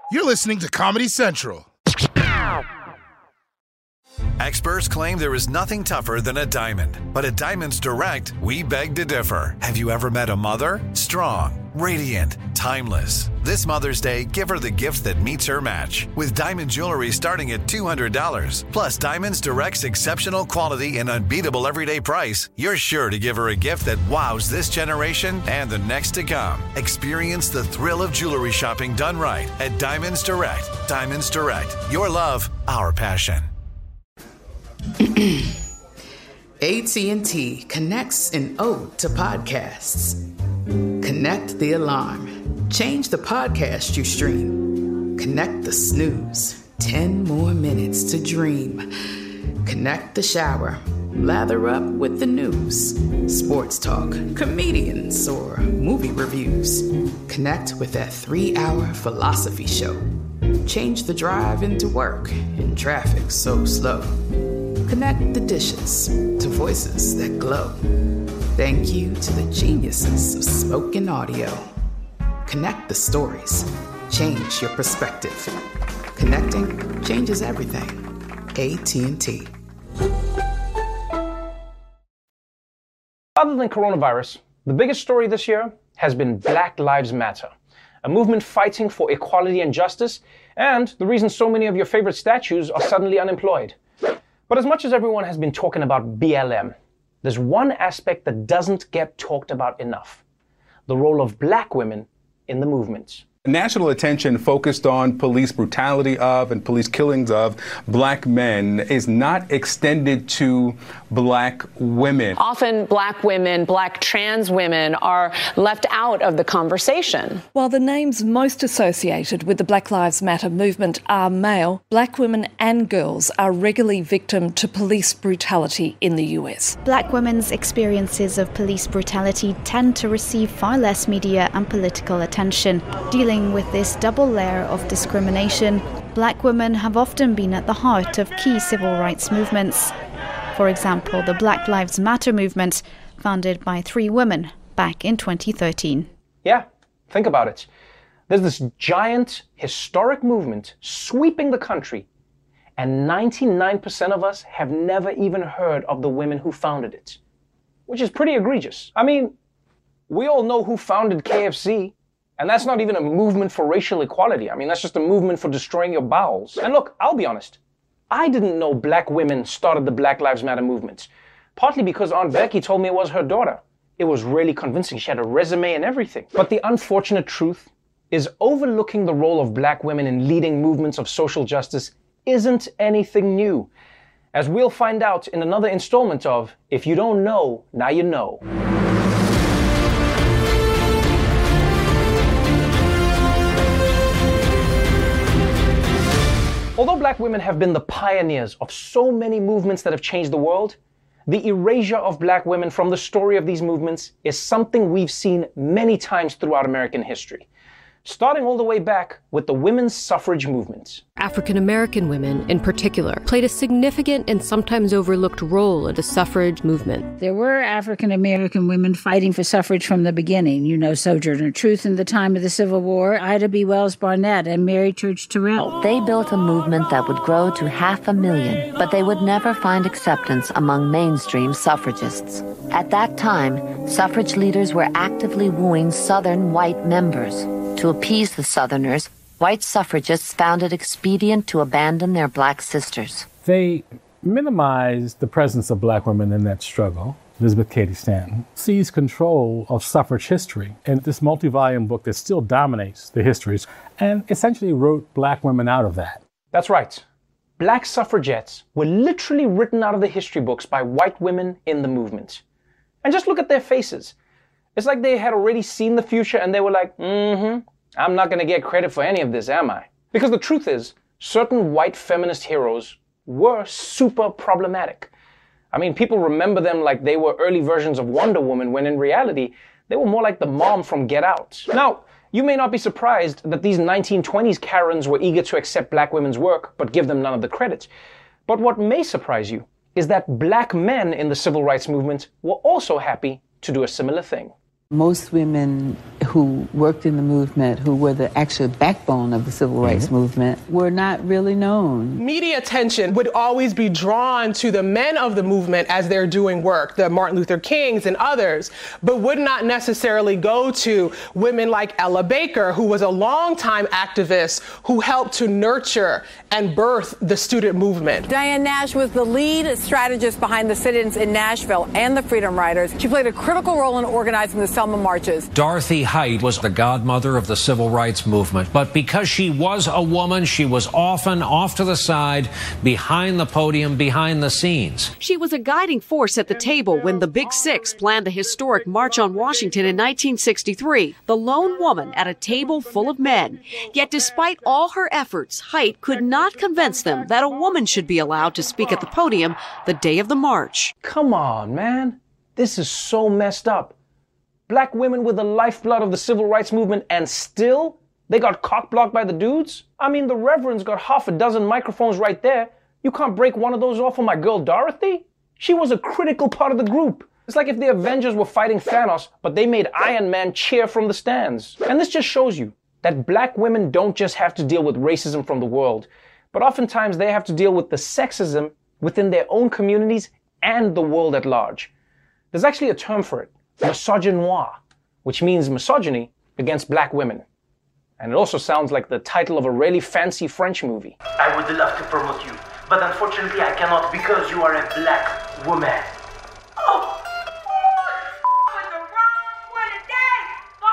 You're listening to Comedy Central. Experts claim there is nothing tougher than a diamond. But at Diamonds Direct, we beg to differ. Have you ever met a mother? Strong, radiant, timeless. This Mother's Day, give her the gift that meets her match. With diamond jewelry starting at $200. Plus Diamonds Direct's exceptional quality and unbeatable everyday price, you're sure to give her a gift that wows this generation and the next to come. Experience the thrill of jewelry shopping done right at Diamonds Direct. Diamonds Direct. Your love, our passion. AT&T connects an ode to podcasts. Connect the alarm. Change the podcast you stream. Connect the snooze. 10 more minutes to dream. Connect the shower. Lather up with the news. Sports talk, comedians, or movie reviews. Connect with that 3-hour philosophy show. Change the drive into work in traffic so slow. Connect the dishes to voices that glow. Thank you to the geniuses of spoken audio. Connect the stories. Change your perspective. Connecting changes everything. AT&T. Other than coronavirus, the biggest story this year has been Black Lives Matter, a movement fighting for equality and justice, and the reason so many of your favorite statues are suddenly unemployed. But as much as everyone has been talking about BLM, there's one aspect that doesn't get talked about enough: the role of Black women in the movement. National attention focused on police brutality of and police killings of Black men is not extended to Black women. Often Black women, Black trans women are left out of the conversation. While the names most associated with the Black Lives Matter movement are male, Black women and girls are regularly victim to police brutality in the US. Black women's experiences of police brutality tend to receive far less media and political attention. Dealing with this double layer of discrimination, Black women have often been at the heart of key civil rights movements. For example, the Black Lives Matter movement, founded by 3 women back in 2013. Yeah, think about it. There's this giant, historic movement sweeping the country, and 99% of us have never even heard of the women who founded it, which is pretty egregious. I mean, we all know who founded KFC. And that's not even a movement for racial equality. I mean, that's just a movement for destroying your bowels. And look, I'll be honest. I didn't know Black women started the Black Lives Matter movement. Partly because Aunt Becky told me it was her daughter. It was really convincing. She had a resume and everything. But the unfortunate truth is overlooking the role of Black women in leading movements of social justice isn't anything new. As we'll find out in another installment of If You Don't Know, Now You Know. Although Black women have been the pioneers of so many movements that have changed the world, the erasure of Black women from the story of these movements is something we've seen many times throughout American history. Starting all the way back with the women's suffrage movement. African American women, in particular, played a significant and sometimes overlooked role in the suffrage movement. There were African American women fighting for suffrage from the beginning. You know, Sojourner Truth in the time of the Civil War, Ida B. Wells Barnett, and Mary Church Terrell. They built a movement that would grow to 500,000, but they would never find acceptance among mainstream suffragists. At that time, suffrage leaders were actively wooing Southern white members. To appease the Southerners, white suffragists found it expedient to abandon their Black sisters. They minimized the presence of Black women in that struggle. Elizabeth Cady Stanton seized control of suffrage history in this multi-volume book that still dominates the histories and essentially wrote Black women out of that. That's right. Black suffragettes were literally written out of the history books by white women in the movement. And just look at their faces. It's like they had already seen the future and they were like, I'm not going to get credit for any of this, am I? Because the truth is, certain white feminist heroes were super problematic. I mean, people remember them like they were early versions of Wonder Woman, when in reality, they were more like the mom from Get Out. Now, you may not be surprised that these 1920s Karens were eager to accept Black women's work, but give them none of the credit. But what may surprise you is that Black men in the civil rights movement were also happy to do a similar thing. Most women who worked in the movement, who were the actual backbone of the civil rights movement, were not really known. Media attention would always be drawn to the men of the movement as they're doing work, the Martin Luther Kings and others, but would not necessarily go to women like Ella Baker, who was a longtime activist who helped to nurture and birth the student movement. Diane Nash was the lead strategist behind the sit-ins in Nashville and the Freedom Riders. She played a critical role in organizing the Selma marches. Dorothy Height was the godmother of the civil rights movement, but because she was a woman, she was often off to the side, behind the podium, behind the scenes. She was a guiding force at the table when the Big Six planned the historic March on Washington in 1963, the lone woman at a table full of men. Yet despite all her efforts, Height could not convince them that a woman should be allowed to speak at the podium the day of the march. Come on, man. This is so messed up. Black women were the lifeblood of the civil rights movement, and still they got cock-blocked by the dudes? I mean, the Reverend's got half a dozen microphones right there. You can't break one of those off for my girl Dorothy? She was a critical part of the group. It's like if the Avengers were fighting Thanos, but they made Iron Man cheer from the stands. And this just shows you that black women don't just have to deal with racism from the world, but oftentimes they have to deal with the sexism within their own communities and the world at large. There's actually a term for it. Misogynoir, which means misogyny against black women. And it also sounds like the title of a really fancy French movie. I would love to promote you, but unfortunately I cannot because you are a black woman. Oh! With the wrong one today!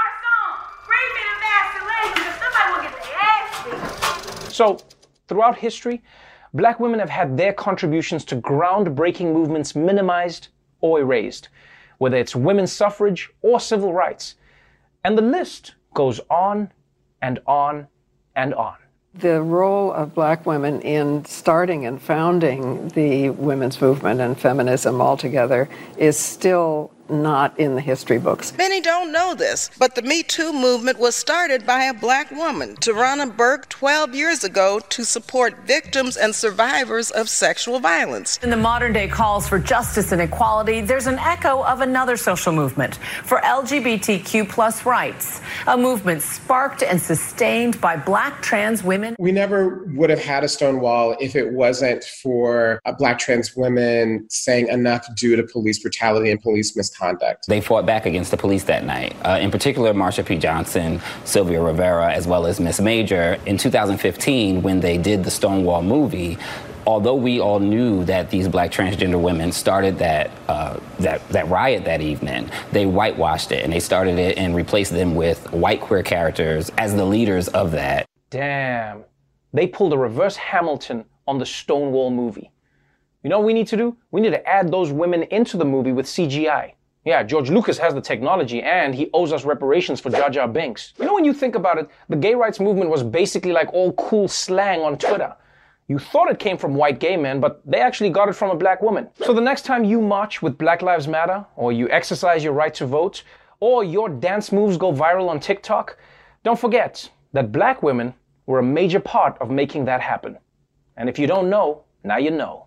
Garçon, bring me the Vaseline, somebody will get their ass beat. So, throughout history, black women have had their contributions to groundbreaking movements minimized or erased, whether it's women's suffrage or civil rights. And the list goes on and on and on. The role of black women in starting and founding the women's movement and feminism altogether is still not in the history books. Many don't know this, but the Me Too movement was started by a black woman, Tarana Burke, 12 years ago to support victims and survivors of sexual violence. In the modern day calls for justice and equality, there's an echo of another social movement for LGBTQ plus rights, a movement sparked and sustained by black trans women. We never would have had a Stonewall if it wasn't for black trans women saying enough due to police brutality and police misconduct. They fought back against the police that night. In particular, Marsha P. Johnson, Sylvia Rivera, as well as Miss Major. In 2015, when they did the Stonewall movie, although we all knew that these black transgender women started that riot that evening, they whitewashed it and they started it and replaced them with white queer characters as the leaders of that. Damn. They pulled a reverse Hamilton on the Stonewall movie. You know what we need to do? We need to add those women into the movie with CGI. Yeah, George Lucas has the technology and he owes us reparations for Jar Jar Binks. You know, when you think about it, the gay rights movement was basically like all cool slang on Twitter. You thought it came from white gay men, but they actually got it from a black woman. So the next time you march with Black Lives Matter, or you exercise your right to vote, or your dance moves go viral on TikTok, don't forget that black women were a major part of making that happen. And if you don't know, now you know.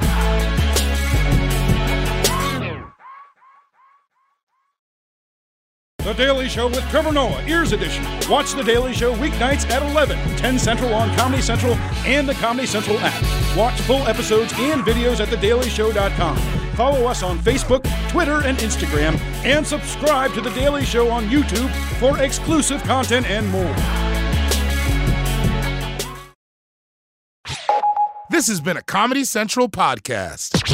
The Daily Show with Trevor Noah, Ears Edition. Watch The Daily Show weeknights at 11, 10 Central on Comedy Central and the Comedy Central app. Watch full episodes and videos at thedailyshow.com. Follow us on Facebook, Twitter, and Instagram, and subscribe to The Daily Show on YouTube for exclusive content and more. This has been a Comedy Central podcast.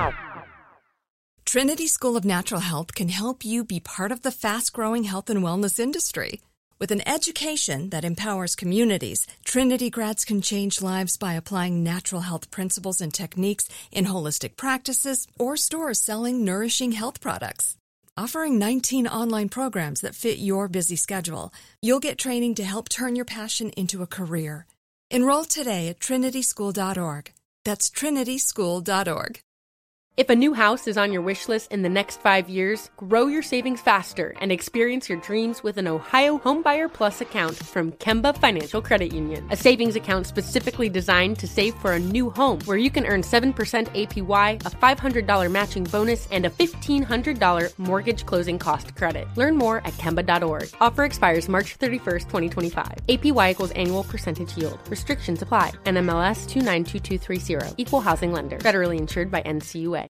Trinity School of Natural Health can help you be part of the fast-growing health and wellness industry. With an education that empowers communities, Trinity grads can change lives by applying natural health principles and techniques in holistic practices or stores selling nourishing health products. Offering 19 online programs that fit your busy schedule, you'll get training to help turn your passion into a career. Enroll today at trinityschool.org. That's trinityschool.org. If a new house is on your wish list in the next 5 years, grow your savings faster and experience your dreams with an Ohio Homebuyer Plus account from Kemba Financial Credit Union. A savings account specifically designed to save for a new home, where you can earn 7% APY, a $500 matching bonus, and a $1,500 mortgage closing cost credit. Learn more at Kemba.org. Offer expires March 31st, 2025. APY equals annual percentage yield. Restrictions apply. NMLS 292230. Equal housing lender. Federally insured by NCUA.